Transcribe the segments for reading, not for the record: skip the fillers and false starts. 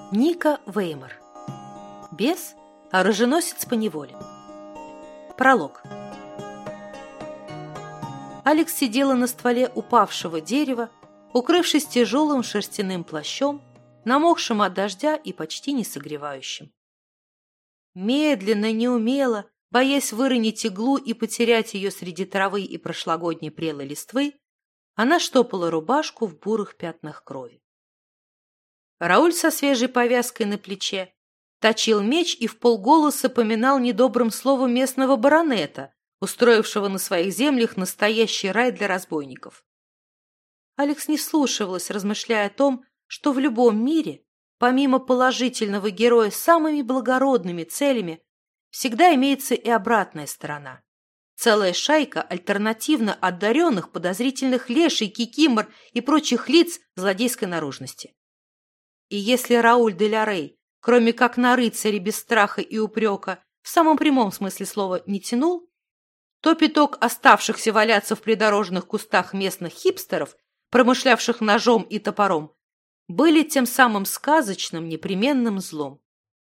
Ника Веймар. Бес, оруженосец поневоле. Пролог. Алекс сидела на стволе упавшего дерева, укрывшись тяжелым шерстяным плащом, намокшим от дождя и почти не согревающим. Медленно, неумело, боясь выронить иглу и потерять ее среди травы и прошлогодней прелой листвы, она штопала рубашку в бурых пятнах крови. Рауль со свежей повязкой на плече точил меч и вполголоса поминал недобрым словом местного баронета, устроившего на своих землях настоящий рай для разбойников. Алекс не вслушивалась, размышляя о том, что в любом мире, помимо положительного героя с самыми благородными целями, всегда имеется и обратная сторона. Целая шайка альтернативно одаренных подозрительных леший, кикимор и прочих лиц злодейской наружности. И если Рауль де ля Рей, кроме как на рыцаря без страха и упрека, в самом прямом смысле слова не тянул, то пяток оставшихся валяться в придорожных кустах местных хипстеров, промышлявших ножом и топором, были тем самым сказочным непременным злом.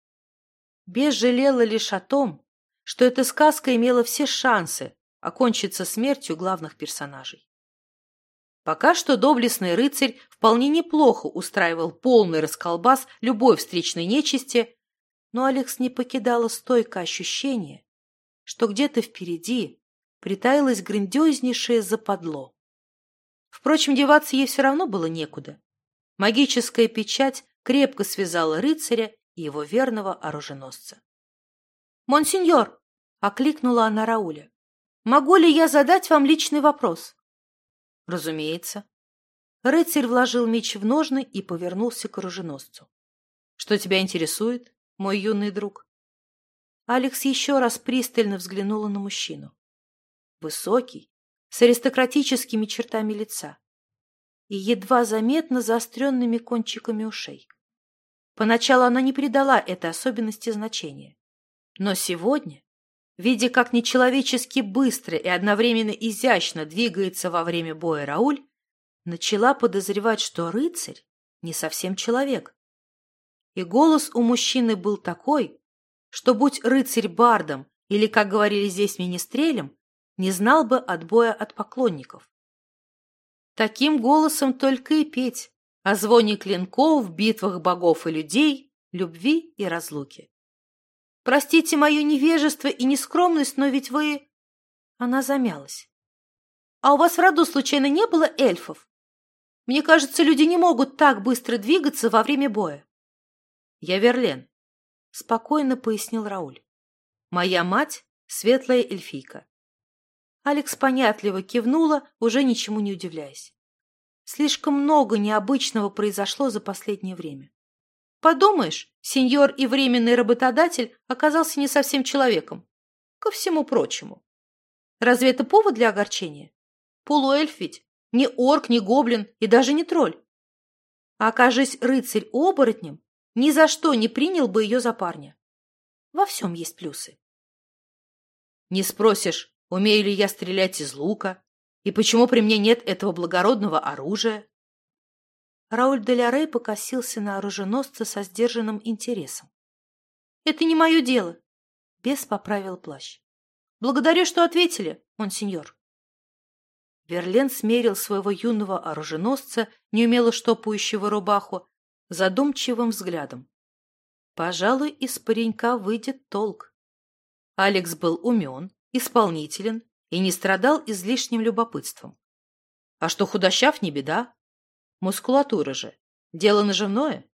Бес жалела лишь о том, что эта сказка имела все шансы окончиться смертью главных персонажей. Пока что доблестный рыцарь вполне неплохо устраивал полный расколбас любой встречной нечисти, но Алекс не покидало стойкое ощущение, что где-то впереди притаилось грандиознейшее западло. Впрочем, деваться ей все равно было некуда. Магическая печать крепко связала рыцаря и его верного оруженосца. «Монсеньор!» — окликнула она Рауля. «Могу ли я задать вам личный вопрос?» «Разумеется». Рыцарь вложил меч в ножны и повернулся к оруженосцу. «Что тебя интересует, мой юный друг?» Алекс еще раз пристально взглянула на мужчину. Высокий, с аристократическими чертами лица и едва заметно заостренными кончиками ушей. Поначалу она не придала этой особенности значения. Но сегодня, видя, как нечеловечески быстро и одновременно изящно двигается во время боя Рауль, начала подозревать, что рыцарь не совсем человек. И голос у мужчины был такой, что, будь рыцарь бардом или, как говорили здесь, министрелем, не знал бы отбоя от поклонников. Таким голосом только и петь о звоне клинков в битвах богов и людей, любви и разлуке. «Простите мое невежество и нескромность, но ведь вы...» Она замялась. «А у вас в роду случайно не было эльфов? Мне кажется, люди не могут так быстро двигаться во время боя». «Я Верлен», — спокойно пояснил Рауль. «Моя мать — светлая эльфийка». Алекс понятливо кивнула, уже ничему не удивляясь. Слишком много необычного произошло за последнее время. Подумаешь, сеньор и временный работодатель оказался не совсем человеком. Ко всему прочему. Разве это повод для огорчения? Полуэльф ведь, не орк, не гоблин и даже не тролль. А окажись рыцарь оборотнем, ни за что не принял бы ее за парня. Во всем есть плюсы. Не спросишь, умею ли я стрелять из лука, и почему при мне нет этого благородного оружия? Рауль де ля Рей покосился на оруженосца со сдержанным интересом. «Это не мое дело», — бес поправил плащ. «Благодарю, что ответили, монсеньор». Верлен смерил своего юного оруженосца, неумело штопающего рубаху, задумчивым взглядом. Пожалуй, из паренька выйдет толк. Алекс был умен, исполнителен и не страдал излишним любопытством. А что худощав, не беда. Мускулатура же. Дело наживное.